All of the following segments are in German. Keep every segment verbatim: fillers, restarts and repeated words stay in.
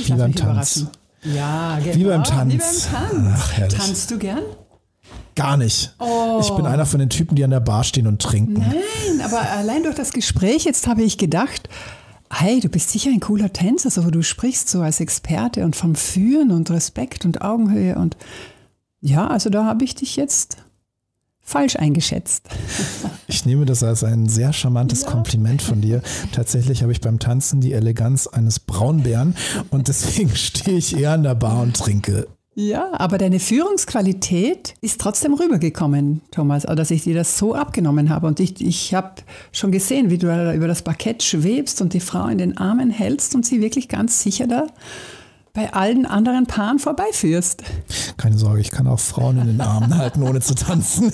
Ich lasse mich überraschen. Ja, genau. Wie beim Tanz. Wie beim Tanz. Ach, herrlich. Tanzt du gern? Gar nicht. Oh. Ich bin einer von den Typen, die an der Bar stehen und trinken. Nein, aber allein durch das Gespräch jetzt habe ich gedacht, hey, du bist sicher ein cooler Tänzer, so wo du sprichst so als Experte und vom Führen und Respekt und Augenhöhe und ja, also da habe ich dich jetzt falsch eingeschätzt. Ich nehme das als ein sehr charmantes ja. Kompliment von dir. Tatsächlich habe ich beim Tanzen die Eleganz eines Braunbären und deswegen stehe ich eher an der Bar und trinke. Ja, aber deine Führungsqualität ist trotzdem rübergekommen, Thomas, dass ich dir das so abgenommen habe. Und ich, ich habe schon gesehen, wie du da über das Parkett schwebst und die Frau in den Armen hältst und sie wirklich ganz sicher da bei allen anderen Paaren vorbeiführst. Keine Sorge, ich kann auch Frauen in den Armen halten, ohne zu tanzen.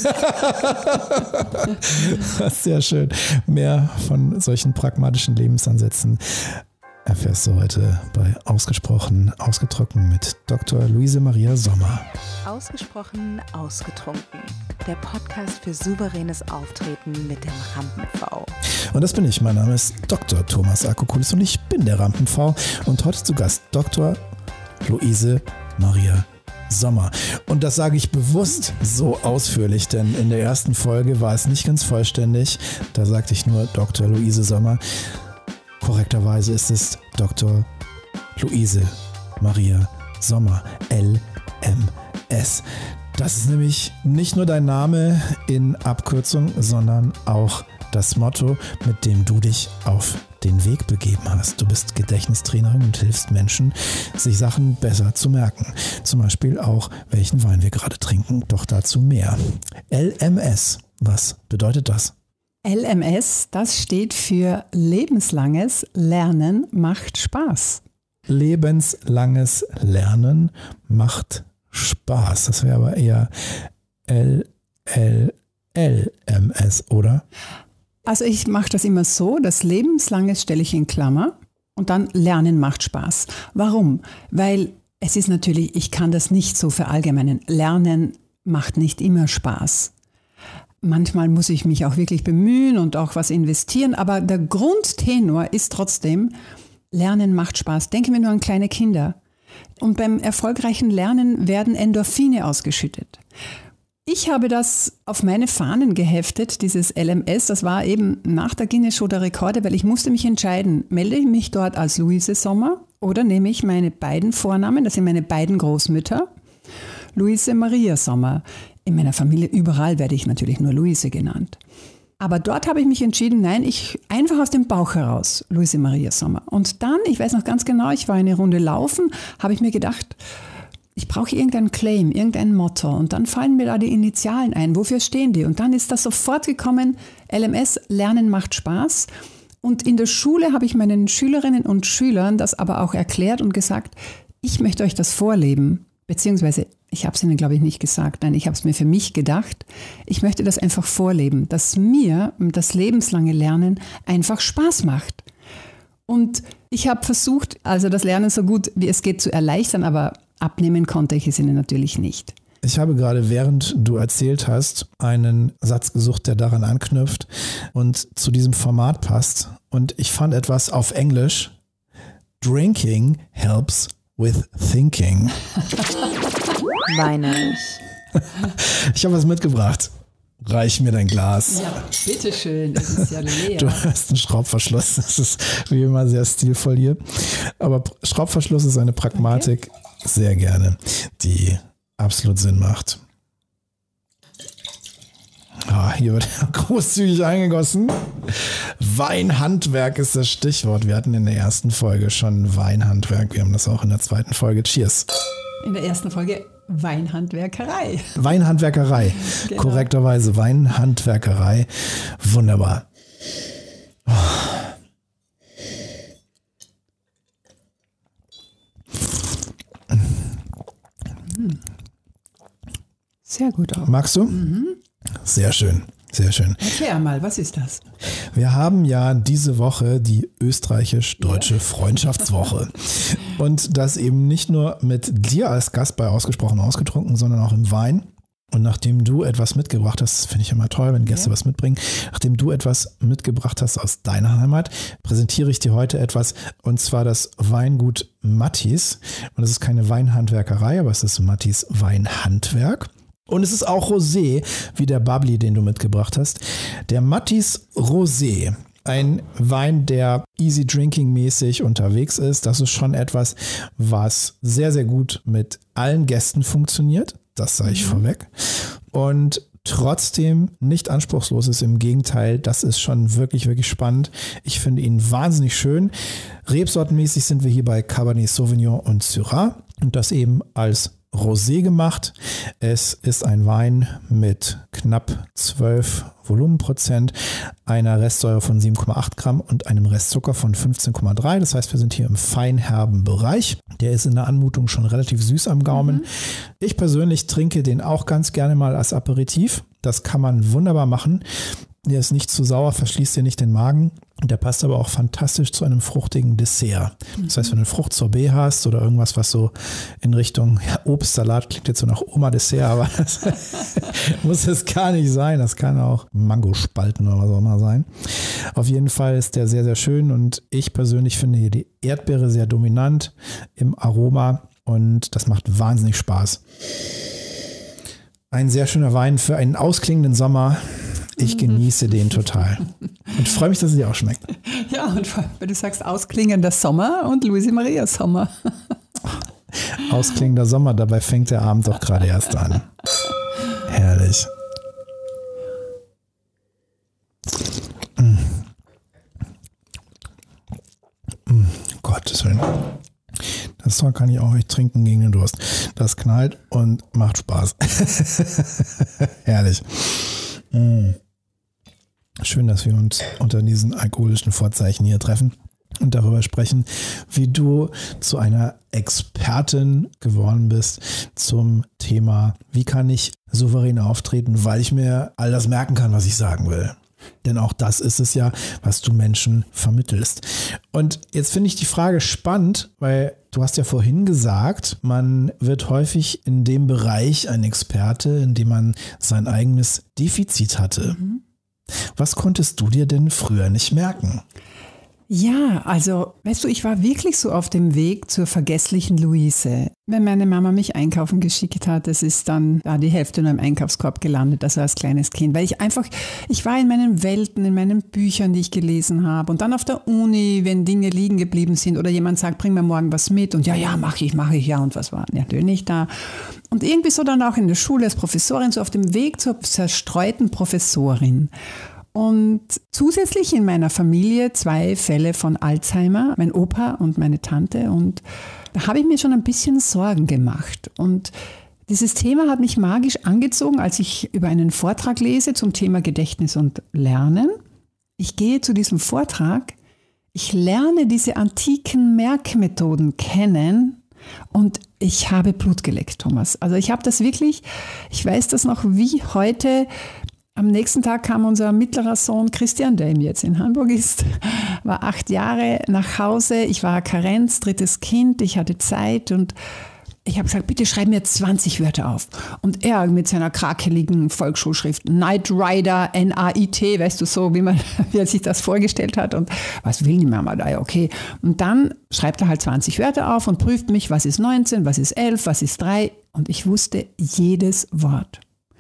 Sehr schön. Mehr von solchen pragmatischen Lebensansätzen erfährst du heute bei Ausgesprochen Ausgetrunken mit Doktor Luise Maria Sommer. Ausgesprochen Ausgetrunken, der Podcast für souveränes Auftreten mit dem Rampen-V. Und das bin ich. Mein Name ist Doktor Thomas Akokulis und ich bin der Rampen-V. Und heute zu Gast Doktor Luise Maria Sommer. Und das sage ich bewusst so ausführlich, denn in der ersten Folge war es nicht ganz vollständig. Da sagte ich nur Doktor Luise Sommer. Korrekterweise ist es Doktor Luise Maria Sommer, L M S. Das ist nämlich nicht nur dein Name in Abkürzung, sondern auch das Motto, mit dem du dich auf den Weg begeben hast. Du bist Gedächtnistrainerin und hilfst Menschen, sich Sachen besser zu merken. Zum Beispiel auch, welchen Wein wir gerade trinken, doch dazu mehr. L M S, was bedeutet das? L M S, das steht für lebenslanges Lernen macht Spaß. Lebenslanges Lernen macht Spaß. Das wäre aber eher L L L M S, oder? Also ich mache das immer so, das lebenslanges stelle ich in Klammer und dann Lernen macht Spaß. Warum? Weil es ist natürlich, ich kann das nicht so verallgemeinern. Lernen macht nicht immer Spaß. Manchmal muss ich mich auch wirklich bemühen und auch was investieren, aber der Grundtenor ist trotzdem, Lernen macht Spaß. Denken wir nur an kleine Kinder. Und beim erfolgreichen Lernen werden Endorphine ausgeschüttet. Ich habe das auf meine Fahnen geheftet, dieses L M S. Das war eben nach der Guinness Show der Rekorde, weil ich musste mich entscheiden, melde ich mich dort als Luise Sommer oder nehme ich meine beiden Vornamen, das sind meine beiden Großmütter, Luise Maria Sommer. In meiner Familie überall werde ich natürlich nur Luise genannt. Aber dort habe ich mich entschieden, nein, ich einfach aus dem Bauch heraus, Luise Maria Sommer. Und dann, ich weiß noch ganz genau, ich war eine Runde laufen, habe ich mir gedacht, ich brauche irgendeinen Claim, irgendein Motto. Und dann fallen mir da die Initialen ein. Wofür stehen die? Und dann ist das sofort gekommen, L M S, Lernen macht Spaß. Und in der Schule habe ich meinen Schülerinnen und Schülern das aber auch erklärt und gesagt, ich möchte euch das vorleben. Beziehungsweise, ich habe es ihnen, glaube ich, nicht gesagt. Nein, ich habe es mir für mich gedacht. Ich möchte das einfach vorleben, dass mir das lebenslange Lernen einfach Spaß macht. Und ich habe versucht, also das Lernen so gut wie es geht zu erleichtern, aber abnehmen konnte ich es ihnen natürlich nicht. Ich habe gerade, während du erzählt hast, einen Satz gesucht, der daran anknüpft und zu diesem Format passt. Und ich fand etwas auf Englisch. Drinking helps with thinking. Weinerlich. Ich habe was mitgebracht. Reich mir dein Glas. Ja, bitteschön, das ist ja leer. Du hast einen Schraubverschluss, das ist wie immer sehr stilvoll hier. Aber Schraubverschluss ist eine Pragmatik, okay, sehr gerne, die absolut Sinn macht. Ah, hier wird großzügig eingegossen. Weinhandwerk ist das Stichwort. Wir hatten in der ersten Folge schon Weinhandwerk. Wir haben das auch in der zweiten Folge. Cheers. In der ersten Folge Weinhandwerkerei. Weinhandwerkerei. Genau. Korrekterweise Weinhandwerkerei. Wunderbar. Oh. Sehr gut auch. Magst du? Mhm. Sehr schön, sehr schön. Erklär mal, was ist das? Wir haben ja diese Woche die österreichisch-deutsche ja. Freundschaftswoche. Und das eben nicht nur mit dir als Gast bei Ausgesprochen Ausgetrunken, sondern auch im Wein. Und nachdem du etwas mitgebracht hast, finde ich immer toll, wenn Gäste ja. was mitbringen, nachdem du etwas mitgebracht hast aus deiner Heimat, präsentiere ich dir heute etwas, und zwar das Weingut Mattis. Und das ist keine Weinhandwerkerei, aber es ist Mattis Weinhandwerk. Und es ist auch Rosé, wie der Bubbly, den du mitgebracht hast. Der Mattis Rosé. Ein Wein, der easy drinking mäßig unterwegs ist. Das ist schon etwas, was sehr, sehr gut mit allen Gästen funktioniert. Das sage ich mhm. vorweg. Und trotzdem nicht anspruchslos ist. Im Gegenteil, das ist schon wirklich, wirklich spannend. Ich finde ihn wahnsinnig schön. Rebsortenmäßig sind wir hier bei Cabernet Sauvignon und Syrah. Und das eben als Rosé gemacht. Es ist ein Wein mit knapp zwölf Volumenprozent, einer Restsäure von sieben Komma acht Gramm und einem Restzucker von fünfzehn Komma drei. Das heißt, wir sind hier im feinherben Bereich. Der ist in der Anmutung schon relativ süß am Gaumen. Mhm. Ich persönlich trinke den auch ganz gerne mal als Aperitif. Das kann man wunderbar machen. Der ist nicht zu sauer, verschließt dir nicht den Magen. Der passt aber auch fantastisch zu einem fruchtigen Dessert. Das heißt, wenn du ein Fruchtsorbet hast oder irgendwas, was so in Richtung ja, Obstsalat, klingt jetzt so nach Oma-Dessert, aber das muss es gar nicht sein. Das kann auch Mangospalten oder was auch immer sein. Auf jeden Fall ist der sehr, sehr schön, und ich persönlich finde hier die Erdbeere sehr dominant im Aroma, und das macht wahnsinnig Spaß. Ein sehr schöner Wein für einen ausklingenden Sommer. Ich genieße den total und freue mich, dass es dir auch schmeckt. Ja, und weil du sagst ausklingender Sommer und Luise Maria Sommer. Ausklingender Sommer, dabei fängt der Abend doch gerade erst an. Herrlich. Mm. Mm, Gottes Willen. Das Zeug kann ich auch nicht trinken gegen den Durst. Das knallt und macht Spaß. Herrlich. Mm. Schön, dass wir uns unter diesen alkoholischen Vorzeichen hier treffen und darüber sprechen, wie du zu einer Expertin geworden bist zum Thema, wie kann ich souverän auftreten, weil ich mir all das merken kann, was ich sagen will. Denn auch das ist es ja, was du Menschen vermittelst. Und jetzt finde ich die Frage spannend, weil du hast ja vorhin gesagt, man wird häufig in dem Bereich ein Experte, in dem man sein eigenes Defizit hatte. Mhm. Was konntest du dir denn früher nicht merken? Ja, also, weißt du, ich war wirklich so auf dem Weg zur vergesslichen Luise. Wenn meine Mama mich einkaufen geschickt hat, das ist dann da die Hälfte nur im Einkaufskorb gelandet, also als kleines Kind. Weil ich einfach, ich war in meinen Welten, in meinen Büchern, die ich gelesen habe. Und dann auf der Uni, wenn Dinge liegen geblieben sind oder jemand sagt, bring mir morgen was mit. Und ja, ja, mache ich, mache ich, ja. Und was war natürlich nicht da. Und irgendwie so dann auch in der Schule als Professorin, so auf dem Weg zur zerstreuten Professorin. Und zusätzlich in meiner Familie zwei Fälle von Alzheimer, mein Opa und meine Tante. Und da habe ich mir schon ein bisschen Sorgen gemacht. Und dieses Thema hat mich magisch angezogen, als ich über einen Vortrag lese zum Thema Gedächtnis und Lernen. Ich gehe zu diesem Vortrag, ich lerne diese antiken Merkmethoden kennen und ich habe Blut geleckt, Thomas. Also ich habe das wirklich, ich weiß das noch wie heute. Am nächsten Tag kam unser mittlerer Sohn Christian, der ihm jetzt in Hamburg ist, war acht Jahre nach Hause. Ich war Karenz, drittes Kind, ich hatte Zeit und ich habe gesagt, bitte schreib mir zwanzig Wörter auf. Und er mit seiner krakeligen Volksschulschrift, Knight Rider, N A I T, weißt du, so wie, man, wie er sich das vorgestellt hat. Und was will die Mama da? Ja, okay. Und dann schreibt er halt zwanzig Wörter auf und prüft mich, was ist neunzehn, was ist elf, was ist drei. Und ich wusste jedes Wort.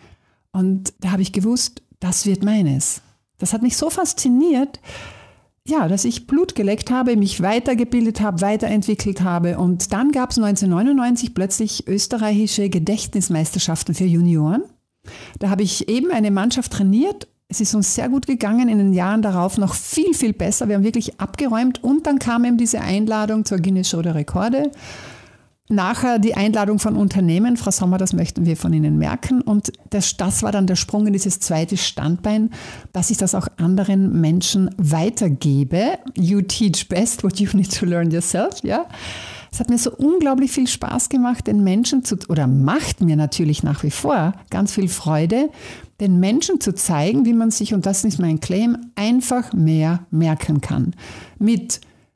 Und da habe ich gewusst, das wird meines. Das hat mich so fasziniert, ja, dass ich Blut geleckt habe, mich weitergebildet habe, weiterentwickelt habe. Und dann gab es neunzehnhundertneunundneunzig plötzlich österreichische Gedächtnismeisterschaften für Junioren. Da habe ich eben eine Mannschaft trainiert. Es ist uns sehr gut gegangen, in den Jahren darauf noch viel, viel besser. Wir haben wirklich abgeräumt. Und dann kam eben diese Einladung zur Guinness Show der Rekorde. Nachher die Einladung von Unternehmen, Frau Sommer, das möchten wir von Ihnen merken. Und das, das war dann der Sprung in dieses zweite Standbein, dass ich das auch anderen Menschen weitergebe. You teach best what you need to learn yourself. Ja? Es hat mir so unglaublich viel Spaß gemacht, den Menschen zu, oder macht mir natürlich nach wie vor ganz viel Freude, den Menschen zu zeigen, wie man sich, und das ist mein Claim, einfach mehr merken kann. Mit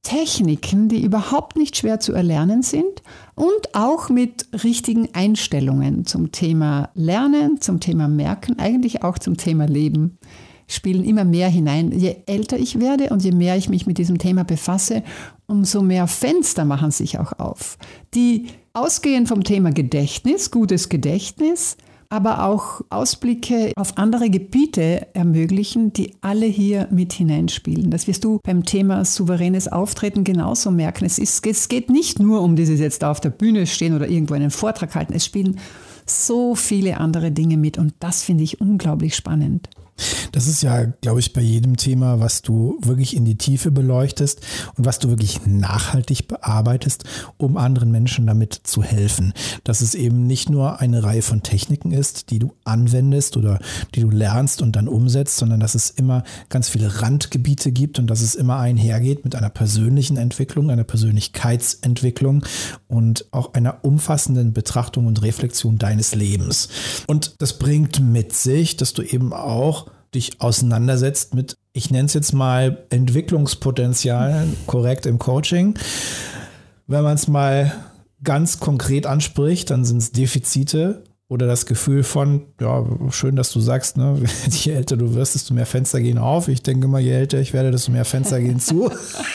Techniken, die überhaupt nicht schwer zu erlernen sind und auch mit richtigen Einstellungen zum Thema Lernen, zum Thema Merken, eigentlich auch zum Thema Leben, spielen immer mehr hinein. Je älter ich werde und je mehr ich mich mit diesem Thema befasse, umso mehr Fenster machen sich auch auf, die ausgehend vom Thema Gedächtnis, gutes Gedächtnis, aber auch Ausblicke auf andere Gebiete ermöglichen, die alle hier mit hineinspielen. Das wirst du beim Thema souveränes Auftreten genauso merken. Es, ist, es geht nicht nur um dieses jetzt da auf der Bühne stehen oder irgendwo einen Vortrag halten. Es spielen so viele andere Dinge mit und das finde ich unglaublich spannend. Das ist ja, glaube ich, bei jedem Thema, was du wirklich in die Tiefe beleuchtest und was du wirklich nachhaltig bearbeitest, um anderen Menschen damit zu helfen. Dass es eben nicht nur eine Reihe von Techniken ist, die du anwendest oder die du lernst und dann umsetzt, sondern dass es immer ganz viele Randgebiete gibt und dass es immer einhergeht mit einer persönlichen Entwicklung, einer Persönlichkeitsentwicklung und auch einer umfassenden Betrachtung und Reflexion deines Lebens. Und das bringt mit sich, dass du eben auch dich auseinandersetzt mit, ich nenne es jetzt mal Entwicklungspotenzial, korrekt im Coaching. Wenn man es mal ganz konkret anspricht, dann sind es Defizite oder das Gefühl von, ja, schön, dass du sagst, ne, je älter du wirst, desto mehr Fenster gehen auf. Ich denke mal, je älter ich werde, desto mehr Fenster gehen zu.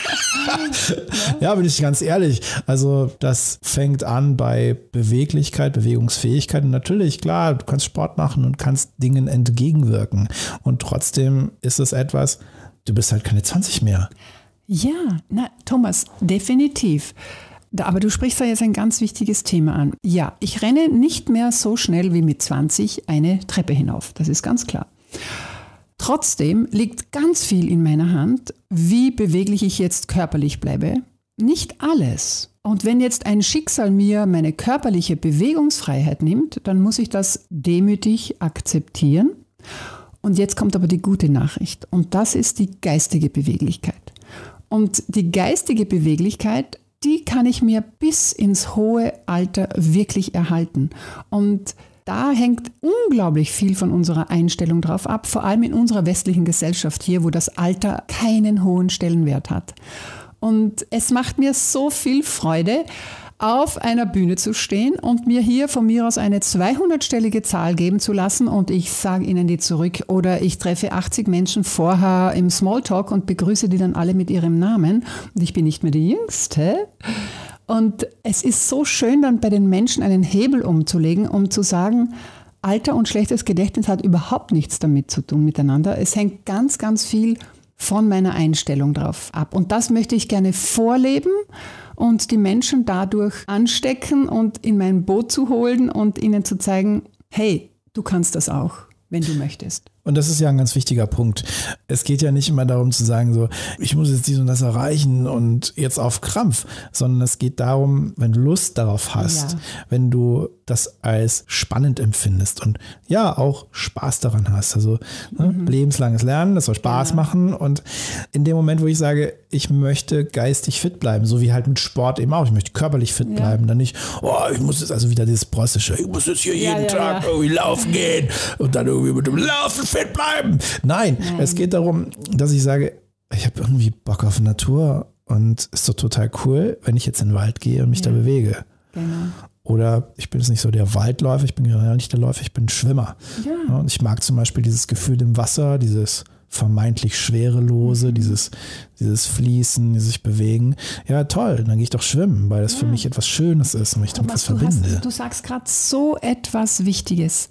Ja, bin ich ganz ehrlich. Also das fängt an bei Beweglichkeit, Bewegungsfähigkeit. Und natürlich, klar, du kannst Sport machen und kannst Dingen entgegenwirken. Und trotzdem ist es etwas, du bist halt keine zwanzig mehr. Ja, na, Thomas, definitiv. Aber du sprichst da jetzt ein ganz wichtiges Thema an. Ja, ich renne nicht mehr so schnell wie mit zwanzig eine Treppe hinauf. Das ist ganz klar. Trotzdem liegt ganz viel in meiner Hand, wie beweglich ich jetzt körperlich bleibe. Nicht alles. Und wenn jetzt ein Schicksal mir meine körperliche Bewegungsfreiheit nimmt, dann muss ich das demütig akzeptieren. Und jetzt kommt aber die gute Nachricht. Und das ist die geistige Beweglichkeit. Und die geistige Beweglichkeit, die kann ich mir bis ins hohe Alter wirklich erhalten. Und da hängt unglaublich viel von unserer Einstellung drauf ab, vor allem in unserer westlichen Gesellschaft hier, wo das Alter keinen hohen Stellenwert hat. Und es macht mir so viel Freude, auf einer Bühne zu stehen und mir hier von mir aus eine zweihundertstellige Zahl geben zu lassen und ich sage ihnen die zurück oder ich treffe achtzig Menschen vorher im Smalltalk und begrüße die dann alle mit ihrem Namen und ich bin nicht mehr die Jüngste. Und es ist so schön, dann bei den Menschen einen Hebel umzulegen, um zu sagen, Alter und schlechtes Gedächtnis hat überhaupt nichts damit zu tun miteinander. Es hängt ganz, ganz viel von meiner Einstellung drauf ab. Und das möchte ich gerne vorleben und die Menschen dadurch anstecken und in mein Boot zu holen und ihnen zu zeigen, hey, du kannst das auch, wenn du möchtest. Und das ist ja ein ganz wichtiger Punkt. Es geht ja nicht immer darum zu sagen, so, ich muss jetzt dies und das erreichen und jetzt auf Krampf, sondern es geht darum, wenn du Lust darauf hast, ja. wenn du das als spannend empfindest und ja, auch Spaß daran hast. Also ne, mhm. lebenslanges Lernen, das soll Spaß ja. machen und in dem Moment, wo ich sage, ich möchte geistig fit bleiben, so wie halt mit Sport eben auch, ich möchte körperlich fit ja. bleiben, dann nicht, oh, ich muss jetzt also wieder dieses Preußische, ich muss jetzt hier ja, jeden ja, Tag ja. irgendwie laufen gehen und dann irgendwie mit dem Laufen fit bleiben. Nein, Nein, es geht darum, dass ich sage, ich habe irgendwie Bock auf Natur und ist doch total cool, wenn ich jetzt in den Wald gehe und mich ja. da bewege. Genau. Oder ich bin jetzt nicht so der Waldläufer, ich bin generell nicht der Läufer, ich bin Schwimmer. Ja. Und ich mag zum Beispiel dieses Gefühl im Wasser, dieses vermeintlich Schwerelose, mhm. dieses, dieses Fließen, dieses sich bewegen. Ja, toll, dann gehe ich doch schwimmen, weil das ja. für mich etwas Schönes ist und ich damit was verbinde. Hast, du sagst gerade so etwas Wichtiges.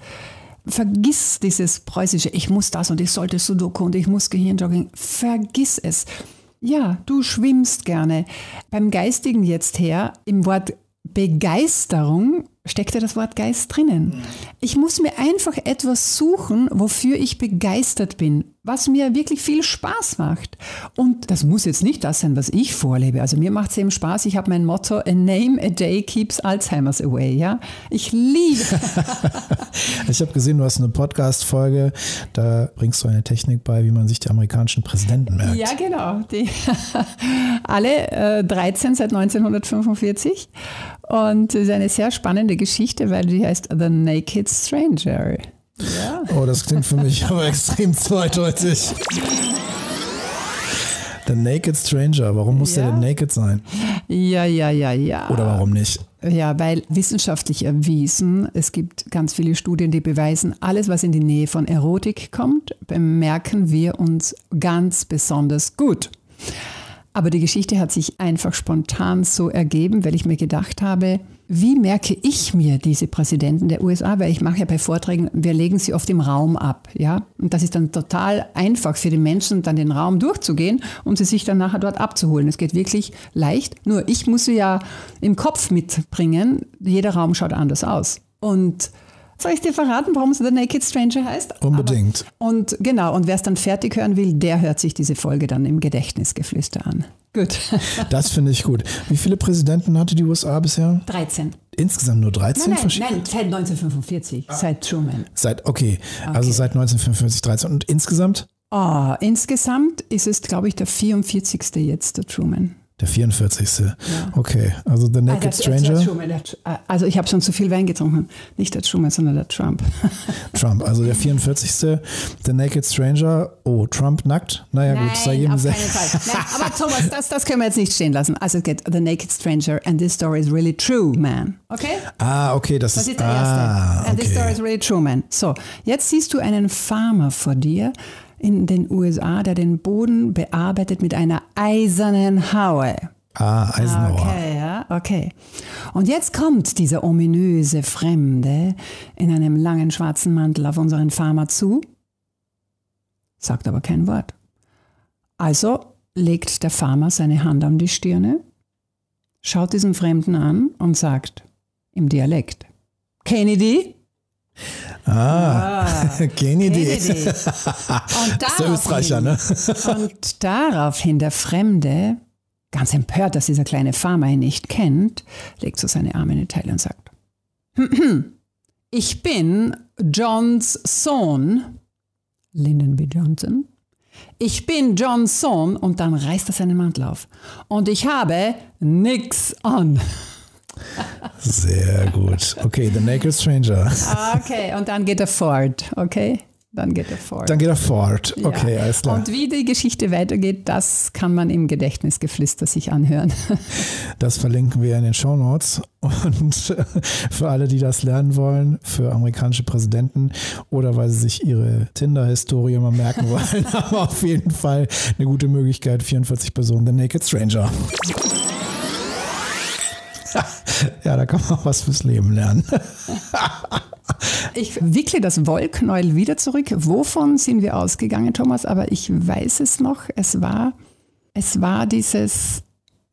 Vergiss dieses preußische, ich muss das und ich sollte Sudoku und ich muss Gehirnjogging. Vergiss es. Ja, du schwimmst gerne. Beim Geistigen jetzt her, im Wort Begeisterung steckt ja das Wort Geist drinnen. Ich muss mir einfach etwas suchen, wofür ich begeistert bin, was mir wirklich viel Spaß macht. Und das muss jetzt nicht das sein, was ich vorlebe. Also mir macht es eben Spaß. Ich habe mein Motto, a name a day keeps Alzheimer's away. Ja? Ich liebe. Ich habe gesehen, du hast eine Podcast-Folge, da bringst du eine Technik bei, wie man sich die amerikanischen Präsidenten merkt. Ja, genau. Die alle äh, dreizehn seit neunzehnhundertfünfundvierzig. Und es ist eine sehr spannende Geschichte, weil die heißt The Naked Stranger. Ja. Oh, das klingt für mich aber extrem zweideutig. The Naked Stranger, warum muss Ja. der denn naked sein? Ja, ja, ja, ja. Oder warum nicht? Ja, weil wissenschaftlich erwiesen, es gibt ganz viele Studien, die beweisen, alles, was in die Nähe von Erotik kommt, bemerken wir uns ganz besonders gut. Aber die Geschichte hat sich einfach spontan so ergeben, weil ich mir gedacht habe, wie merke ich mir diese Präsidenten der U S A? Weil ich mache ja bei Vorträgen, wir legen sie oft im Raum ab. Ja? Und das ist dann total einfach für die Menschen, dann den Raum durchzugehen und sie sich dann nachher dort abzuholen. Es geht wirklich leicht. Nur ich muss sie ja im Kopf mitbringen. Jeder Raum schaut anders aus. Und soll ich dir verraten, warum es The Naked Stranger heißt? Unbedingt. Aber, und genau, und wer es dann fertig hören will, der hört sich diese Folge dann im Gedächtnisgeflüster an. Gut. Das finde ich gut. Wie viele Präsidenten hatte die U S A bisher? dreizehn. Insgesamt nur dreizehn? Nein, nein, nein, seit neunzehnhundertfünfundvierzig, ah. seit Truman. Seit, okay, also Okay. seit neunzehnhundertfünfundvierzig, dreizehn. Und insgesamt? Oh, insgesamt ist es, glaube ich, der vierundvierzigste jetzt, der Truman. Der vierundvierzigste. Ja. Okay, also The Naked Ah, der, Stranger. Der Truman, der, also ich habe schon zu viel Wein getrunken. Nicht der Truman, sondern der Trump. Trump, also der vierundvierzigste. The Naked Stranger. Oh, Trump nackt? Naja Nein, gut, sei jedem auf sehr. keinen Fall. Nein, aber Thomas, das, das können wir jetzt nicht stehen lassen. Also es geht The Naked Stranger and this story is really true, man. Okay? Ah, okay, das, Das ist, ist der ah, erste. And this story okay. is really true, man. So, jetzt siehst du einen Farmer vor dir in den U S A, der den Boden bearbeitet mit einer eisernen Haue. Ah, Eisenhower. Okay, ja, okay. Und jetzt kommt dieser ominöse Fremde in einem langen schwarzen Mantel auf unseren Farmer zu, sagt aber kein Wort. Also legt der Farmer seine Hand an die Stirne, schaut diesen Fremden an und sagt im Dialekt: Kennedy? Ah, Ah, Kennedy. Kennedy. Und Das ist der Österreicher, ne? Und daraufhin der Fremde, ganz empört, dass dieser kleine Farmer ihn nicht kennt, legt so seine Arme in die Taille und sagt: Ich bin Johns Sohn, Lyndon B. Johnson. Ich bin Johns Sohn, und dann reißt er seinen Mantel auf. Und ich habe nix an. Sehr gut. Okay, The Naked Stranger. Okay, und dann geht er fort, okay? Dann geht er fort. Dann geht er fort. Okay, Ja. alles klar. Und wie die Geschichte weitergeht, das kann man im Gedächtnisgeflüster sich anhören. Das verlinken wir in den Shownotes. Und für alle, die das lernen wollen, für amerikanische Präsidenten oder weil sie sich ihre Tinder-Historie mal merken wollen, haben wir auf jeden Fall eine gute Möglichkeit. vierundvierzig Personen, The Naked Stranger. Ja, da kann man auch was fürs Leben lernen. Ich wickle das Wollknäuel wieder zurück. Wovon sind wir ausgegangen, Thomas? Aber ich weiß es noch. Es war, es war dieses,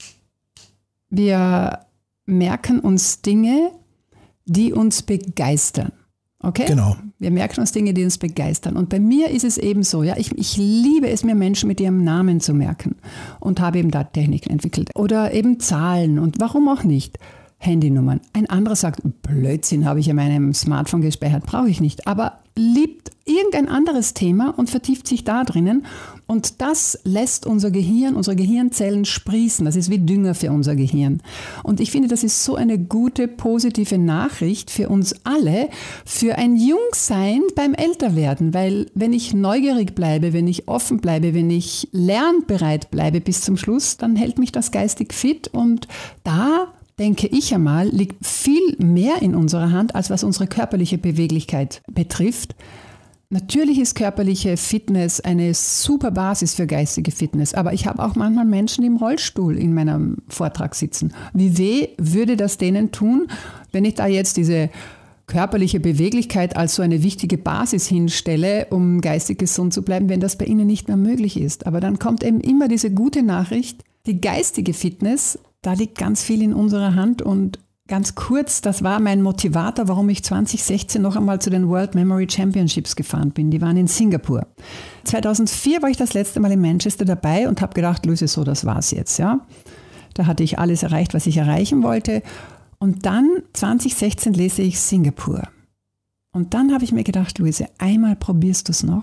wir merken uns Dinge, die uns begeistern. Okay? Genau. Wir merken uns Dinge, die uns begeistern. Und bei mir ist es eben so, ja, ich, ich liebe es mir, Menschen mit ihrem Namen zu merken und habe eben da Techniken entwickelt. Oder eben Zahlen und warum auch nicht. Handynummern. Ein anderer sagt, Blödsinn, habe ich in meinem Smartphone gespeichert, brauche ich nicht. Aber liebt irgendein anderes Thema und vertieft sich da drinnen. Und das lässt unser Gehirn, unsere Gehirnzellen sprießen. Das ist wie Dünger für unser Gehirn. Und ich finde, das ist so eine gute, positive Nachricht für uns alle, für ein Jungsein beim Älterwerden. Weil wenn ich neugierig bleibe, wenn ich offen bleibe, wenn ich lernbereit bleibe bis zum Schluss, dann hält mich das geistig fit. Und da denke ich einmal, liegt viel mehr in unserer Hand, als was unsere körperliche Beweglichkeit betrifft. Natürlich ist körperliche Fitness eine super Basis für geistige Fitness, aber ich habe auch manchmal Menschen, die im Rollstuhl in meinem Vortrag sitzen. Wie weh würde das denen tun, wenn ich da jetzt diese körperliche Beweglichkeit als so eine wichtige Basis hinstelle, um geistig gesund zu bleiben, wenn das bei ihnen nicht mehr möglich ist. Aber dann kommt eben immer diese gute Nachricht, die geistige Fitness, da liegt ganz viel in unserer Hand. Und ganz kurz, das war mein Motivator, warum ich zwanzig sechzehn noch einmal zu den World Memory Championships gefahren bin. Die waren in Singapur. zweitausendvier war ich das letzte Mal in Manchester dabei und habe gedacht, Luise, so, das war's jetzt. Ja. Da hatte ich alles erreicht, was ich erreichen wollte. Und dann, zwanzig sechzehn, lese ich Singapur. Und dann habe ich mir gedacht, Luise, einmal probierst du es noch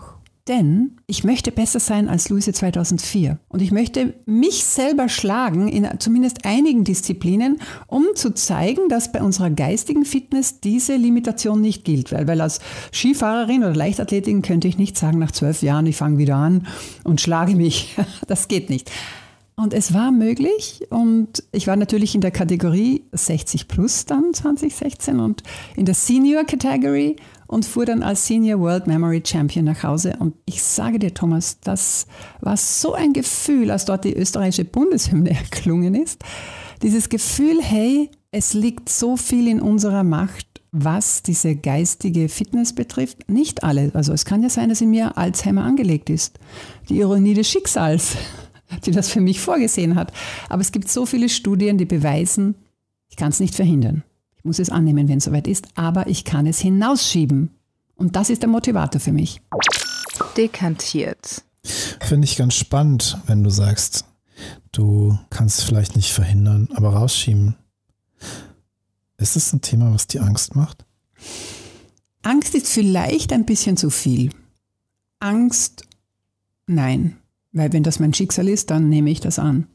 Denn ich möchte besser sein als Luise zweitausendvier. Und ich möchte mich selber schlagen in zumindest einigen Disziplinen, um zu zeigen, dass bei unserer geistigen Fitness diese Limitation nicht gilt. Weil, weil als Skifahrerin oder Leichtathletin könnte ich nicht sagen, nach zwölf Jahren, ich fange wieder an und schlage mich. Das geht nicht. Und es war möglich und ich war natürlich in der Kategorie sechzig plus dann zwanzig sechzehn und in der Senior Category und fuhr dann als Senior World Memory Champion nach Hause. Und ich sage dir, Thomas, das war so ein Gefühl, als dort die österreichische Bundeshymne erklungen ist. Dieses Gefühl, hey, es liegt so viel in unserer Macht, was diese geistige Fitness betrifft. Nicht alle. Also es kann ja sein, dass in mir Alzheimer angelegt ist. Die Ironie des Schicksals, die das für mich vorgesehen hat. Aber es gibt so viele Studien, die beweisen, ich kann es nicht verhindern. Ich muss es annehmen, wenn es soweit ist, aber ich kann es hinausschieben. Und das ist der Motivator für mich. Dekantiert. Finde ich ganz spannend, wenn du sagst, du kannst es vielleicht nicht verhindern, aber rausschieben. Ist das ein Thema, was dir Angst macht? Angst ist vielleicht ein bisschen zu viel. Angst, nein. Weil wenn das mein Schicksal ist, dann nehme ich das an.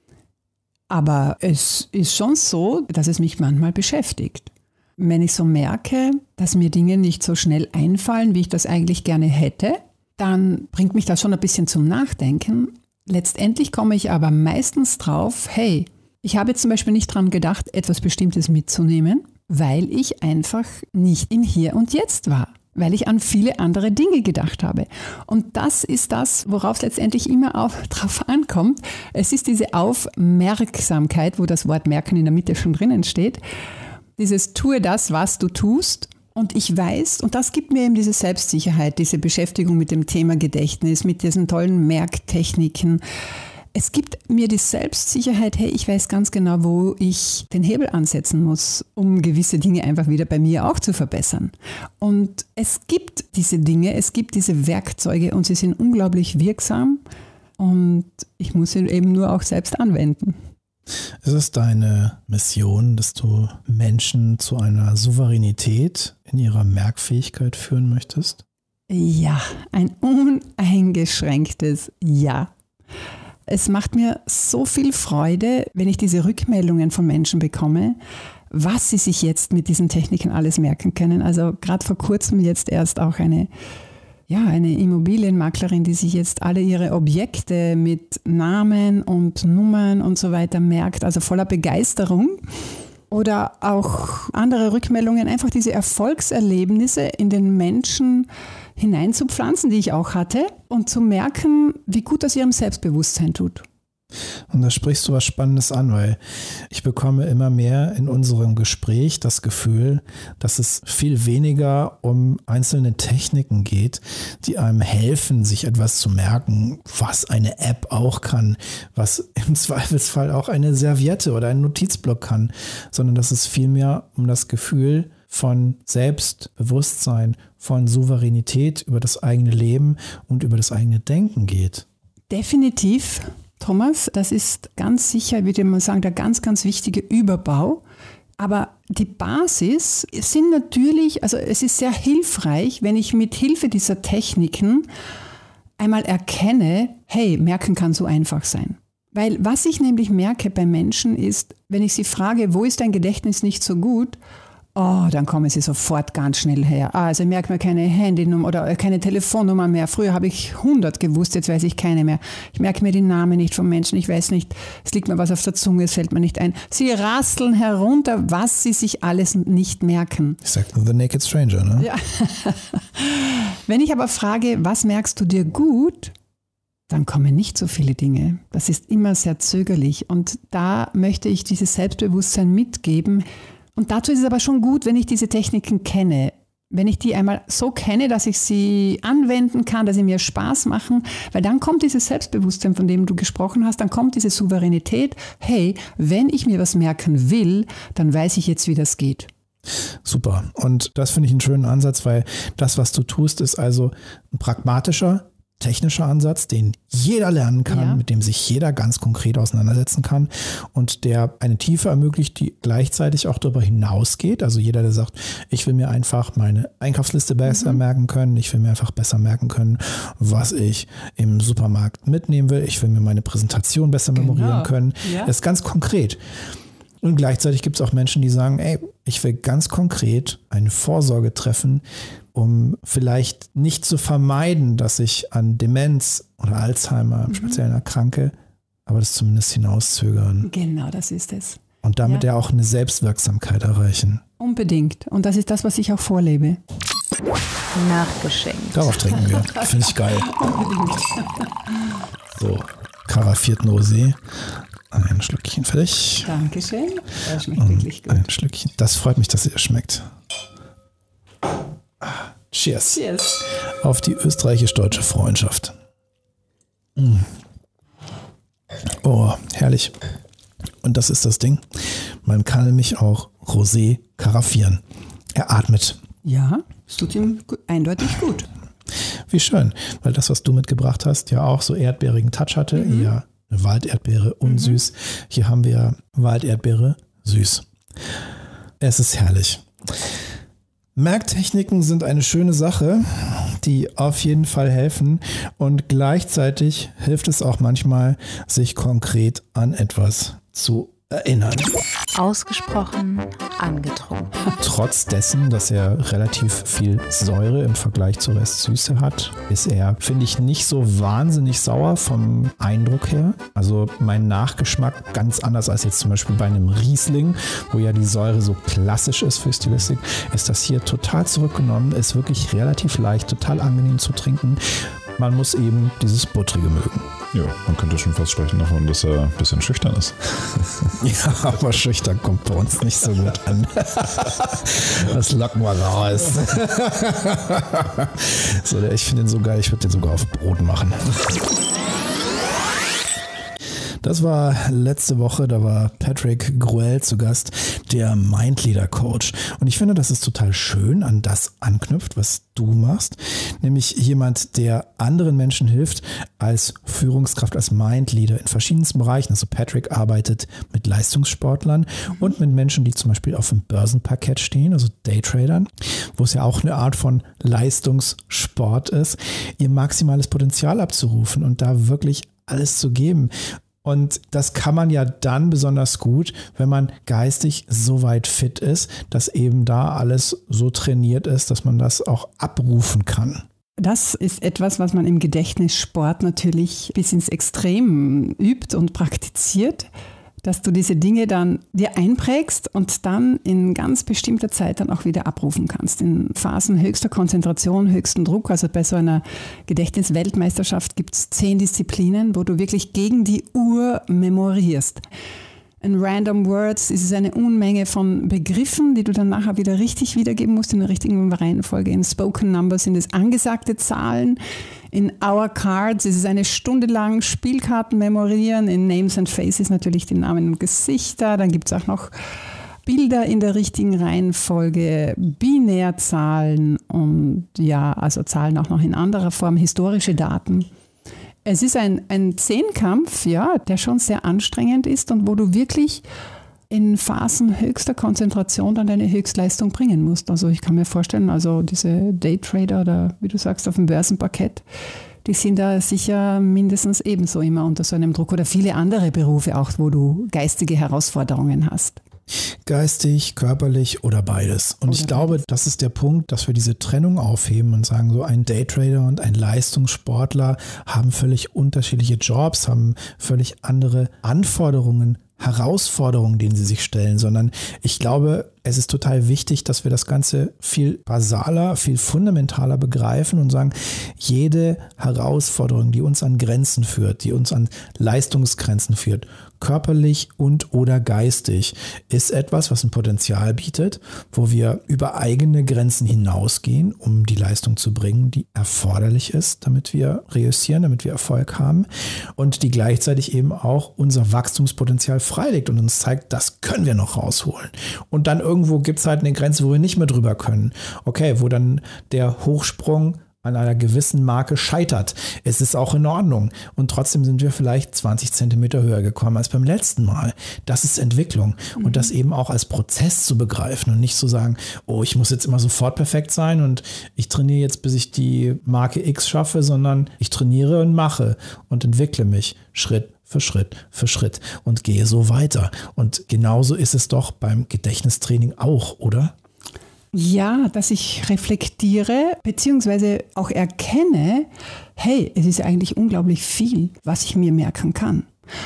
Aber es ist schon so, dass es mich manchmal beschäftigt. Wenn ich so merke, dass mir Dinge nicht so schnell einfallen, wie ich das eigentlich gerne hätte, dann bringt mich das schon ein bisschen zum Nachdenken. Letztendlich komme ich aber meistens drauf, hey, ich habe jetzt zum Beispiel nicht dran gedacht, etwas Bestimmtes mitzunehmen, weil ich einfach nicht im Hier und Jetzt war. Weil ich an viele andere Dinge gedacht habe. Und das ist das, worauf es letztendlich immer auf, drauf ankommt. Es ist diese Aufmerksamkeit, wo das Wort merken in der Mitte schon drinnen steht. Dieses tue das, was du tust. Und ich weiß, und das gibt mir eben diese Selbstsicherheit, diese Beschäftigung mit dem Thema Gedächtnis, mit diesen tollen Merktechniken. Es gibt mir die Selbstsicherheit, hey, ich weiß ganz genau, wo ich den Hebel ansetzen muss, um gewisse Dinge einfach wieder bei mir auch zu verbessern. Und es gibt diese Dinge, es gibt diese Werkzeuge und sie sind unglaublich wirksam und ich muss sie eben nur auch selbst anwenden. Ist es deine Mission, dass du Menschen zu einer Souveränität in ihrer Merkfähigkeit führen möchtest? Ja, ein uneingeschränktes Ja. Es macht mir so viel Freude, wenn ich diese Rückmeldungen von Menschen bekomme, was sie sich jetzt mit diesen Techniken alles merken können. Also gerade vor kurzem jetzt erst auch eine, ja, eine Immobilienmaklerin, die sich jetzt alle ihre Objekte mit Namen und Nummern und so weiter merkt, also voller Begeisterung. Oder auch andere Rückmeldungen, einfach diese Erfolgserlebnisse in den Menschen hineinzupflanzen, die ich auch hatte, und zu merken, wie gut das ihrem Selbstbewusstsein tut. Und da sprichst du was Spannendes an, weil ich bekomme immer mehr in unserem Gespräch das Gefühl, dass es viel weniger um einzelne Techniken geht, die einem helfen, sich etwas zu merken, was eine App auch kann, was im Zweifelsfall auch eine Serviette oder ein Notizblock kann, sondern dass es vielmehr um das Gefühl von Selbstbewusstsein, von Souveränität über das eigene Leben und über das eigene Denken geht. Definitiv. Thomas, das ist ganz sicher, würde man sagen, der ganz, ganz wichtige Überbau. Aber die Basis sind natürlich, also es ist sehr hilfreich, wenn ich mit Hilfe dieser Techniken einmal erkenne, hey, merken kann so einfach sein. Weil was ich nämlich merke bei Menschen ist, wenn ich sie frage, wo ist dein Gedächtnis nicht so gut? Oh, dann kommen sie sofort ganz schnell her. Ah, also ich merke mir keine Handynummer oder keine Telefonnummer mehr. Früher habe ich hundert gewusst, jetzt weiß ich keine mehr. Ich merke mir die Namen nicht von Menschen. Ich weiß nicht, es liegt mir was auf der Zunge, es fällt mir nicht ein. Sie rasseln herunter, was sie sich alles nicht merken. Ich sag nur The Naked Stranger, ne? Ja. Wenn ich aber frage, was merkst du dir gut, dann kommen nicht so viele Dinge. Das ist immer sehr zögerlich. Und da möchte ich dieses Selbstbewusstsein mitgeben. Und dazu ist es aber schon gut, wenn ich diese Techniken kenne. Wenn ich die einmal so kenne, dass ich sie anwenden kann, dass sie mir Spaß machen, weil dann kommt dieses Selbstbewusstsein, von dem du gesprochen hast, dann kommt diese Souveränität. Hey, wenn ich mir was merken will, dann weiß ich jetzt, wie das geht. Super. Und das finde ich einen schönen Ansatz, weil das, was du tust, ist also ein pragmatischer, technischer Ansatz, den jeder lernen kann, ja. mit dem sich jeder ganz konkret auseinandersetzen kann und der eine Tiefe ermöglicht, die gleichzeitig auch darüber hinausgeht. Also jeder, der sagt, ich will mir einfach meine Einkaufsliste besser mhm. merken können, ich will mir einfach besser merken können, was ich im Supermarkt mitnehmen will, ich will mir meine Präsentation besser genau. memorieren können. Ja. Das ist ganz konkret. Und gleichzeitig gibt es auch Menschen, die sagen, ey, ich will ganz konkret eine Vorsorge treffen, um vielleicht nicht zu vermeiden, dass ich an Demenz oder Alzheimer im Speziellen erkranke, aber das zumindest hinauszögern. Genau, das ist es. Und damit ja, ja auch eine Selbstwirksamkeit erreichen. Unbedingt. Und das ist das, was ich auch vorlebe. Nachgeschenkt. Darauf trinken wir. Finde ich geil. Unbedingt. So, karaffierten Rosé. Ein Schlückchen für dich. Dankeschön. Das schmeckt Und wirklich gut. Ein Schlückchen. Das freut mich, dass ihr schmeckt. Cheers. Cheers. Auf die österreichisch-deutsche Freundschaft. Mm. Oh, herrlich. Und das ist das Ding. Man kann nämlich auch Rosé karaffieren. Er atmet. Ja, es tut ihm eindeutig gut. Wie schön, weil das, was du mitgebracht hast, ja auch so erdbeerigen Touch hatte. Mhm. Eher eine Walderdbeere, unsüß. Mhm. Hier haben wir Walderdbeere, süß. Es ist herrlich. Merktechniken sind eine schöne Sache, die auf jeden Fall helfen. Und gleichzeitig hilft es auch manchmal, sich konkret an etwas zu erinnern. Ausgesprochen angetrunken. Trotz dessen, dass er relativ viel Säure im Vergleich zur Restsüße hat, ist er, finde ich, nicht so wahnsinnig sauer vom Eindruck her. Also mein Nachgeschmack ganz anders als jetzt zum Beispiel bei einem Riesling, wo ja die Säure so klassisch ist für Stilistik, ist das hier total zurückgenommen, ist wirklich relativ leicht, total angenehm zu trinken. Man muss eben dieses Buttrige mögen. Ja, man könnte schon fast sprechen davon, dass er ein bisschen schüchtern ist. Ja, aber schüchtern kommt bei uns nicht so gut an. Das locken wir raus. So, ich finde den so geil, ich würde den sogar auf Brot machen. Das war letzte Woche, da war Patrick Gruel zu Gast, der Mindleader Coach. Und ich finde, dass es total schön an das anknüpft, was du machst. Nämlich jemand, der anderen Menschen hilft als Führungskraft, als Mindleader in verschiedensten Bereichen. Also Patrick arbeitet mit Leistungssportlern und mit Menschen, die zum Beispiel auf dem Börsenparkett stehen, also Daytradern, wo es ja auch eine Art von Leistungssport ist, ihr maximales Potenzial abzurufen und da wirklich alles zu geben. Und das kann man ja dann besonders gut, wenn man geistig so weit fit ist, dass eben da alles so trainiert ist, dass man das auch abrufen kann. Das ist etwas, was man im Gedächtnissport natürlich bis ins Extrem übt und praktiziert, dass du diese Dinge dann dir einprägst und dann in ganz bestimmter Zeit dann auch wieder abrufen kannst. In Phasen höchster Konzentration, höchsten Druck, also bei so einer Gedächtnisweltmeisterschaft gibt es zehn Disziplinen, wo du wirklich gegen die Uhr memorierst. In Random Words ist es eine Unmenge von Begriffen, die du dann nachher wieder richtig wiedergeben musst in der richtigen Reihenfolge. In Spoken Numbers sind es angesagte Zahlen. In Our Cards ist es eine Stunde lang Spielkarten memorieren. In Names and Faces natürlich die Namen und Gesichter. Dann gibt es auch noch Bilder in der richtigen Reihenfolge, Binärzahlen und ja, also Zahlen auch noch in anderer Form, historische Daten. Es ist ein, ein Zehnkampf, ja, der schon sehr anstrengend ist und wo du wirklich in Phasen höchster Konzentration dann deine Höchstleistung bringen musst. Also ich kann mir vorstellen, also diese Daytrader oder wie du sagst, auf dem Börsenparkett, die sind da sicher mindestens ebenso immer unter so einem Druck oder viele andere Berufe auch, wo du geistige Herausforderungen hast. Geistig, körperlich oder beides. Und oder ich glaube, beides. Das ist der Punkt, dass wir diese Trennung aufheben und sagen, so ein Daytrader und ein Leistungssportler haben völlig unterschiedliche Jobs, haben völlig andere Anforderungen, Herausforderungen, denen sie sich stellen, sondern ich glaube, es ist total wichtig, dass wir das Ganze viel basaler, viel fundamentaler begreifen und sagen, jede Herausforderung, die uns an Grenzen führt, die uns an Leistungsgrenzen führt, körperlich und oder geistig, ist etwas, was ein Potenzial bietet, wo wir über eigene Grenzen hinausgehen, um die Leistung zu bringen, die erforderlich ist, damit wir reüssieren, damit wir Erfolg haben und die gleichzeitig eben auch unser Wachstumspotenzial freilegt und uns zeigt, das können wir noch rausholen. Und dann irgendwo gibt es halt eine Grenze, wo wir nicht mehr drüber können. Okay, wo dann der Hochsprung an einer gewissen Marke scheitert. Es ist auch in Ordnung. Und trotzdem sind wir vielleicht zwanzig Zentimeter höher gekommen als beim letzten Mal. Das ist Entwicklung. Mhm. Und das eben auch als Prozess zu begreifen und nicht zu sagen, oh, ich muss jetzt immer sofort perfekt sein und ich trainiere jetzt, bis ich die Marke X schaffe, sondern ich trainiere und mache und entwickle mich Schritt für Schritt für Schritt und gehe so weiter. Und genauso ist es doch beim Gedächtnistraining auch, oder? Ja, dass ich reflektiere beziehungsweise auch erkenne, hey, es ist eigentlich unglaublich viel, was ich mir merken kann.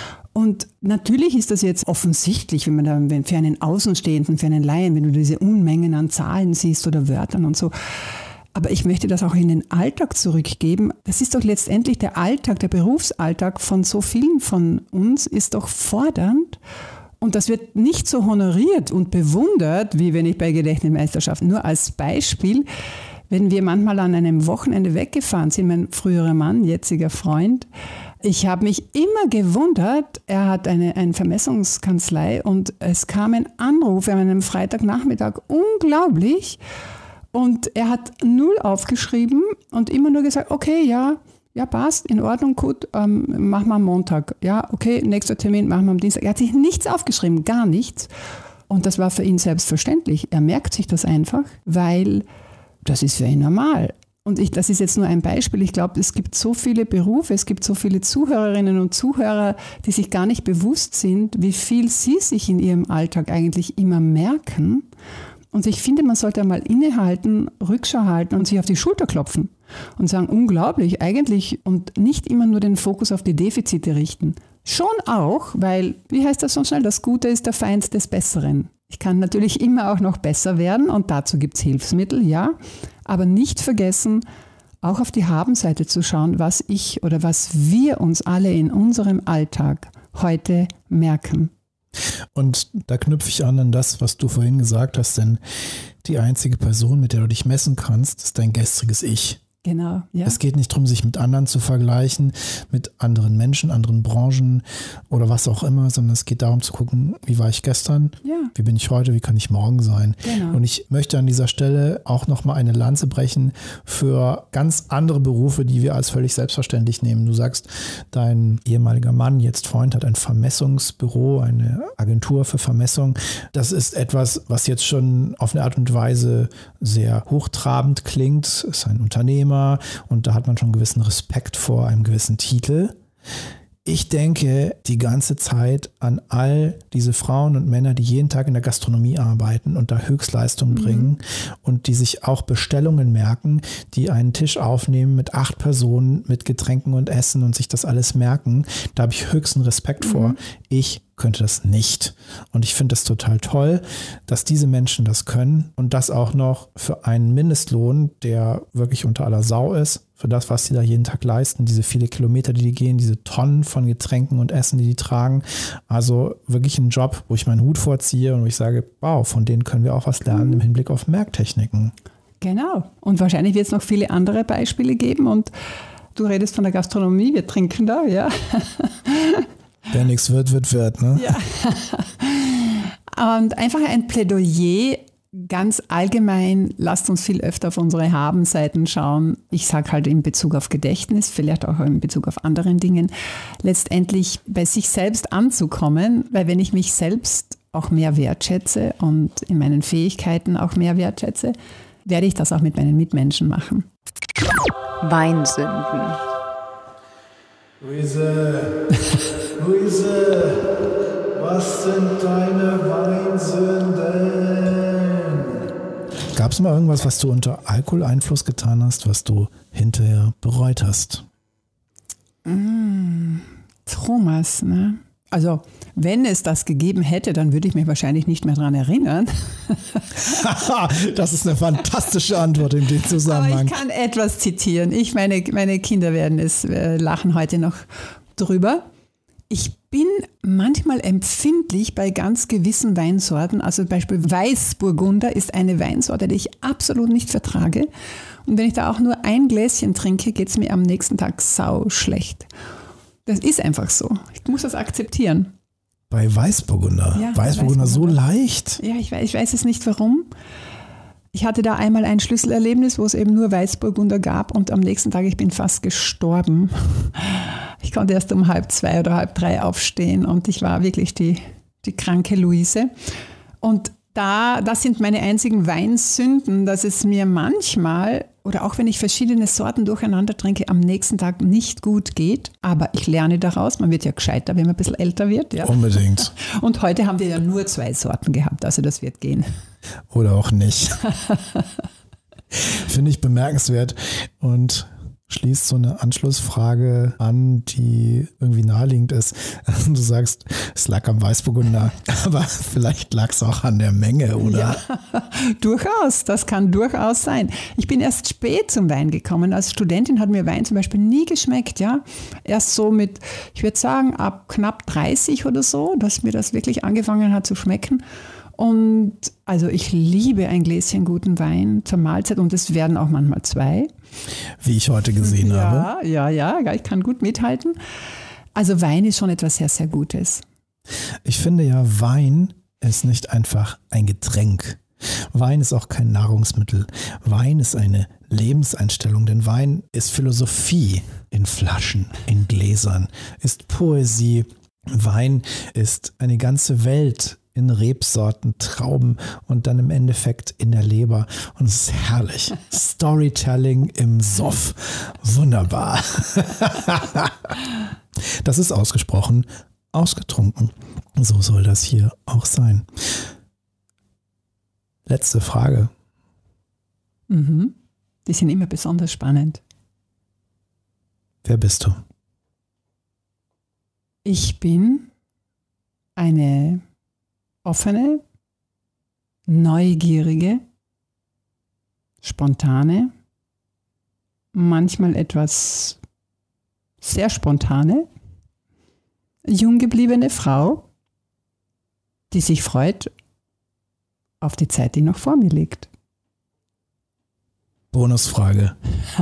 Und natürlich ist das jetzt offensichtlich, wenn man da, wenn für einen Außenstehenden, für einen Laien, wenn du diese Unmengen an Zahlen siehst oder Wörtern und so. Aber ich möchte das auch in den Alltag zurückgeben. Das ist doch letztendlich der Alltag, der Berufsalltag von so vielen von uns ist doch fordernd. Und das wird nicht so honoriert und bewundert, wie wenn ich bei Gedächtnismeisterschaften. Nur als Beispiel, wenn wir manchmal an einem Wochenende weggefahren sind, mein früherer Mann, jetziger Freund, ich habe mich immer gewundert, er hat eine, eine Vermessungskanzlei und es kam ein Anruf an einem Freitagnachmittag, unglaublich. Und er hat null aufgeschrieben und immer nur gesagt, okay, ja, ja, passt, in Ordnung, gut, ähm, machen wir am Montag. Ja, okay, nächster Termin, machen wir am Dienstag. Er hat sich nichts aufgeschrieben, gar nichts. Und das war für ihn selbstverständlich. Er merkt sich das einfach, weil das ist für ihn normal. Und ich, das ist jetzt nur ein Beispiel. Ich glaube, es gibt so viele Berufe, es gibt so viele Zuhörerinnen und Zuhörer, die sich gar nicht bewusst sind, wie viel sie sich in ihrem Alltag eigentlich immer merken. Und ich finde, man sollte einmal innehalten, Rückschau halten und sich auf die Schulter klopfen und sagen, unglaublich eigentlich, und nicht immer nur den Fokus auf die Defizite richten. Schon auch, weil, wie heißt das so schnell, das Gute ist der Feind des Besseren. Ich kann natürlich immer auch noch besser werden und dazu gibt es Hilfsmittel, ja, aber nicht vergessen, auch auf die Habenseite zu schauen, was ich oder was wir uns alle in unserem Alltag heute merken. Und da knüpfe ich an an das, was du vorhin gesagt hast, denn die einzige Person, mit der du dich messen kannst, ist dein gestriges Ich. Genau, ja. Es geht nicht darum, sich mit anderen zu vergleichen, mit anderen Menschen, anderen Branchen oder was auch immer, sondern es geht darum zu gucken, wie war ich gestern, ja. Wie bin ich heute, wie kann ich morgen sein. Genau. Und ich möchte an dieser Stelle auch nochmal eine Lanze brechen für ganz andere Berufe, die wir als völlig selbstverständlich nehmen. Du sagst, dein ehemaliger Mann, jetzt Freund, hat ein Vermessungsbüro, eine Agentur für Vermessung. Das ist etwas, was jetzt schon auf eine Art und Weise sehr hochtrabend klingt. Es ist ein Unternehmer. Und da hat man schon einen gewissen Respekt vor einem gewissen Titel. Ich denke die ganze Zeit an all diese Frauen und Männer, die jeden Tag in der Gastronomie arbeiten und da Höchstleistungen mhm. bringen und die sich auch Bestellungen merken, die einen Tisch aufnehmen mit acht Personen, mit Getränken und Essen und sich das alles merken. Da habe ich höchsten Respekt mhm. vor. Ich könnte das nicht. Und ich finde das total toll, dass diese Menschen das können und das auch noch für einen Mindestlohn, der wirklich unter aller Sau ist, für das, was sie da jeden Tag leisten, diese viele Kilometer, die die gehen, diese Tonnen von Getränken und Essen, die die tragen. Also wirklich ein Job, wo ich meinen Hut vorziehe und wo ich sage, wow, von denen können wir auch was lernen im Hinblick auf Merktechniken. Genau. Und wahrscheinlich wird es noch viele andere Beispiele geben und du redest von der Gastronomie, wir trinken da, ja. Wer nichts wird, wird, wird, ne? Ja. Und einfach ein Plädoyer, ganz allgemein, lasst uns viel öfter auf unsere Habenseiten schauen. Ich sage halt in Bezug auf Gedächtnis, vielleicht auch in Bezug auf anderen Dingen, letztendlich bei sich selbst anzukommen, weil wenn ich mich selbst auch mehr wertschätze und in meinen Fähigkeiten auch mehr wertschätze, werde ich das auch mit meinen Mitmenschen machen. Weinsünden. Luise, Luise, was sind deine Weinsünden? Gab es mal irgendwas, was du unter Alkoholeinfluss getan hast, was du hinterher bereut hast? Mm, Thomas, ne? Also, wenn es das gegeben hätte, dann würde ich mich wahrscheinlich nicht mehr daran erinnern. Das ist eine fantastische Antwort in dem Zusammenhang. Aber ich kann etwas zitieren. Ich, meine, meine Kinder werden es äh, lachen heute noch drüber. Ich bin manchmal empfindlich bei ganz gewissen Weinsorten. Also zum Beispiel Weißburgunder ist eine Weinsorte, die ich absolut nicht vertrage. Und wenn ich da auch nur ein Gläschen trinke, geht es mir am nächsten Tag sau schlecht. Das ist einfach so. Ich muss das akzeptieren. Bei Weißburgunder? Ja, Weißburgunder, Weißburgunder so leicht? Ja, ich weiß, ich weiß es nicht warum. Ich hatte da einmal ein Schlüsselerlebnis, wo es eben nur Weißburgunder gab und am nächsten Tag, ich bin fast gestorben. Ich konnte erst um halb zwei oder halb drei aufstehen und ich war wirklich die, die kranke Luise. Und da, das sind meine einzigen Weinsünden, dass es mir manchmal, oder auch wenn ich verschiedene Sorten durcheinander trinke, am nächsten Tag nicht gut geht. Aber ich lerne daraus, man wird ja gescheiter, wenn man ein bisschen älter wird. Ja. Unbedingt. Und heute haben wir ja nur zwei Sorten gehabt, also das wird gehen. Oder auch nicht. Finde ich bemerkenswert und schließt so eine Anschlussfrage an, die irgendwie naheliegend ist. Du sagst, es lag am Weißburgunder, aber vielleicht lag es auch an der Menge, oder? Ja, durchaus. Das kann durchaus sein. Ich bin erst spät zum Wein gekommen. Als Studentin hat mir Wein zum Beispiel nie geschmeckt. Ja, erst so mit, ich würde sagen, ab knapp dreißig oder so, dass mir das wirklich angefangen hat zu schmecken. Und also ich liebe ein Gläschen guten Wein zur Mahlzeit und es werden auch manchmal zwei. Wie ich heute gesehen ja, habe. Ja, ja, ja, ich kann gut mithalten. Also Wein ist schon etwas sehr, sehr Gutes. Ich finde ja, Wein ist nicht einfach ein Getränk. Wein ist auch kein Nahrungsmittel. Wein ist eine Lebenseinstellung, denn Wein ist Philosophie in Flaschen, in Gläsern, ist Poesie. Wein ist eine ganze Welt in Rebsorten, Trauben und dann im Endeffekt in der Leber. Und es ist herrlich. Storytelling im Soff. Wunderbar. Das ist ausgesprochen ausgetrunken. So soll das hier auch sein. Letzte Frage. Mhm. Die sind immer besonders spannend. Wer bist du? Ich bin eine offene, neugierige, spontane, manchmal etwas sehr spontane, jung gebliebene Frau, die sich freut auf die Zeit, die noch vor mir liegt. Bonusfrage.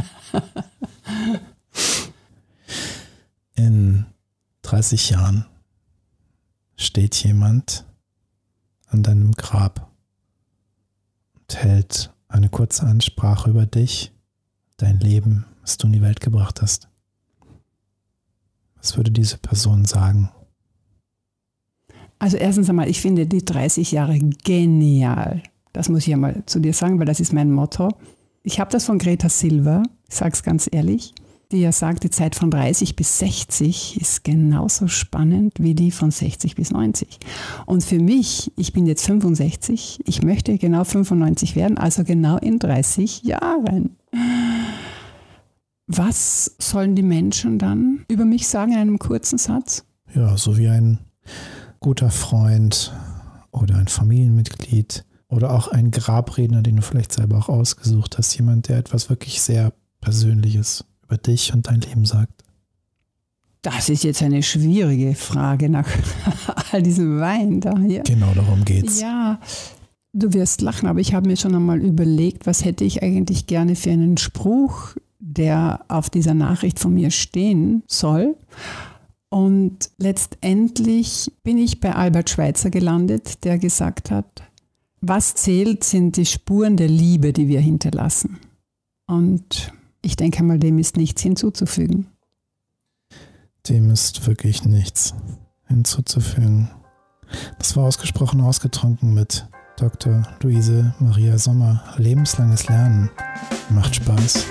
In dreißig Jahren steht jemand an deinem Grab und hält eine kurze Ansprache über dich, dein Leben, was du in die Welt gebracht hast. Was würde diese Person sagen? Also erstens einmal, ich finde die dreißig Jahre genial. Das muss ich einmal zu dir sagen, weil das ist mein Motto. Ich habe das von Greta Silva, ich sage es ganz ehrlich, die ja sagt, die Zeit von dreißig bis sechzig ist genauso spannend wie die von sechzig bis neunzig. Und für mich, ich bin jetzt fünfundsechzig, ich möchte genau fünfundneunzig werden, also genau in dreißig Jahren. Was sollen die Menschen dann über mich sagen in einem kurzen Satz? Ja, so wie ein guter Freund oder ein Familienmitglied oder auch ein Grabredner, den du vielleicht selber auch ausgesucht hast. Jemand, der etwas wirklich sehr Persönliches über dich und dein Leben sagt. Das ist jetzt eine schwierige Frage nach all diesem Wein da hier. Genau darum geht's. Ja, du wirst lachen, aber ich habe mir schon einmal überlegt, was hätte ich eigentlich gerne für einen Spruch, der auf dieser Nachricht von mir stehen soll. Und letztendlich bin ich bei Albert Schweitzer gelandet, der gesagt hat, was zählt, sind die Spuren der Liebe, die wir hinterlassen. Und ich denke mal, dem ist nichts hinzuzufügen. Dem ist wirklich nichts hinzuzufügen. Das war ausgesprochen ausgetrunken mit Doktor Luise Maria Sommer. Lebenslanges Lernen macht Spaß.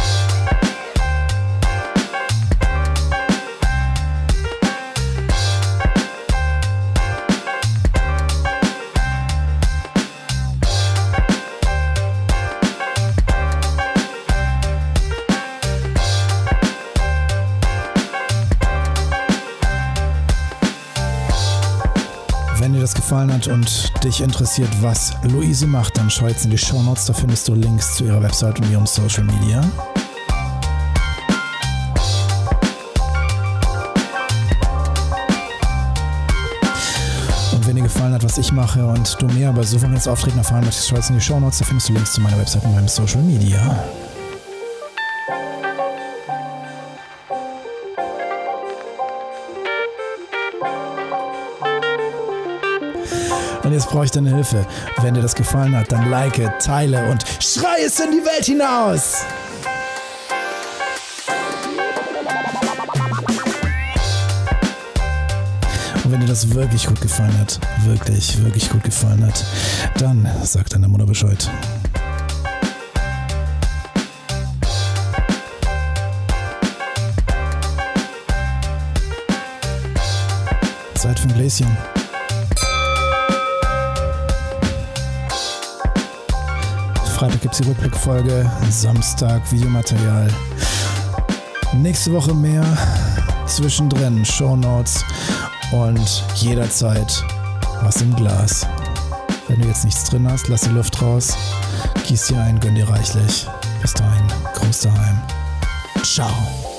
Wenn dir das gefallen hat und dich interessiert, was Luise macht, dann schau jetzt in die Shownotes, da findest du Links zu ihrer Website und ihrem Social Media. Und wenn dir gefallen hat, was ich mache und du mehr über souveränes Auftreten erfahren möchtest, schau jetzt in die Shownotes, da findest du Links zu meiner Website und meinem Social Media. Und jetzt brauche ich deine Hilfe. Wenn dir das gefallen hat, dann like, teile und schrei es in die Welt hinaus! Und wenn dir das wirklich gut gefallen hat, wirklich, wirklich gut gefallen hat, dann sag deiner Mutter Bescheid. Zeit für ein Gläschen. Freitag gibt es die Rückblickfolge, Samstag Videomaterial. Nächste Woche mehr, zwischendrin Shownotes und jederzeit was im Glas. Wenn du jetzt nichts drin hast, lass die Luft raus, gieß dir ein, gönn dir reichlich. Bis dahin, Groß daheim. Ciao.